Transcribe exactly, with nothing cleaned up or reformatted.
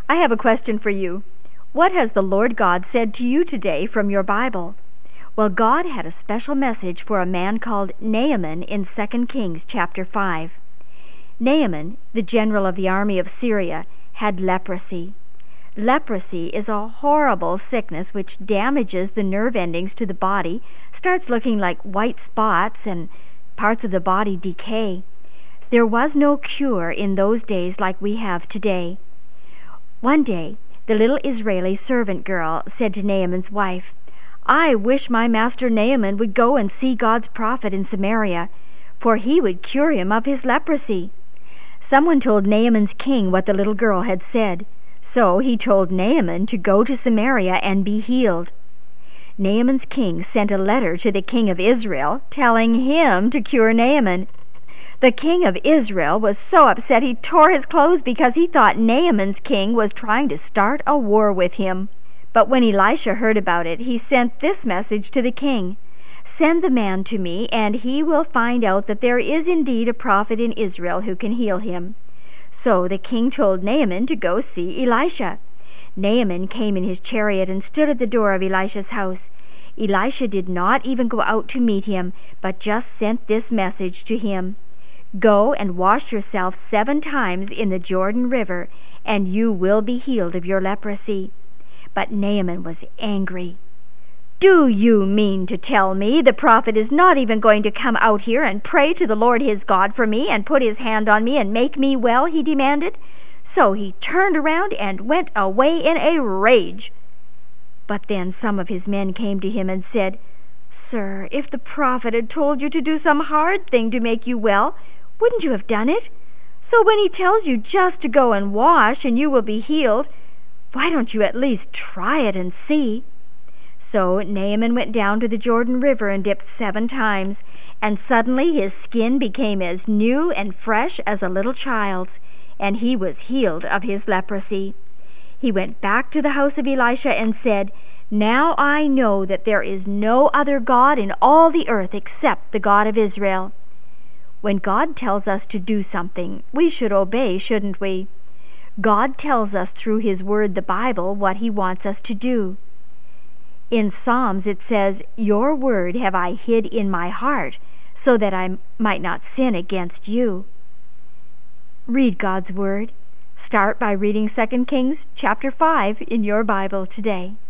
I have a question for you. What has the Lord God said to you today from your Bible? Well, God had a special message for a man called Naaman in Second Kings chapter five. Naaman, the general of the army of Syria, had leprosy. Leprosy is a horrible sickness which damages the nerve endings to the body, starts looking like white spots, and parts of the body decay. There was no cure in those days like we have today. One day, the little Israeli servant girl said to Naaman's wife, "I wish my master Naaman would go and see God's prophet in Samaria, for he would cure him of his leprosy." Someone told Naaman's king what the little girl had said, so he told Naaman to go to Samaria and be healed. Naaman's king sent a letter to the king of Israel telling him to cure Naaman. The king of Israel was so upset he tore his clothes because he thought Naaman's king was trying to start a war with him. But when Elisha heard about it, he sent this message to the king: "Send the man to me, and he will find out that there is indeed a prophet in Israel who can heal him." So the king told Naaman to go see Elisha. Naaman came in his chariot and stood at the door of Elisha's house. Elisha did not even go out to meet him, but just sent this message to him: "Go and wash yourself seven times in the Jordan River, and you will be healed of your leprosy." But Naaman was angry. "Do you mean to tell me the prophet is not even going to come out here and pray to the Lord his God for me and put his hand on me and make me well?" he demanded. So he turned around and went away in a rage. But then some of his men came to him and said, "Sir, if the prophet had told you to do some hard thing to make you well, wouldn't you have done it? So when he tells you just to go and wash and you will be healed, why don't you at least try it and see?" So Naaman went down to the Jordan River and dipped seven times, and suddenly his skin became as new and fresh as a little child's, and he was healed of his leprosy. He went back to the house of Elisha and said, "Now I know that there is no other God in all the earth except the God of Israel." When God tells us to do something, we should obey, shouldn't we? God tells us through his word, the Bible, what he wants us to do. In Psalms it says, "Your word have I hid in my heart, so that I might not sin against you." Read God's word. Start by reading Second Kings chapter five in your Bible today.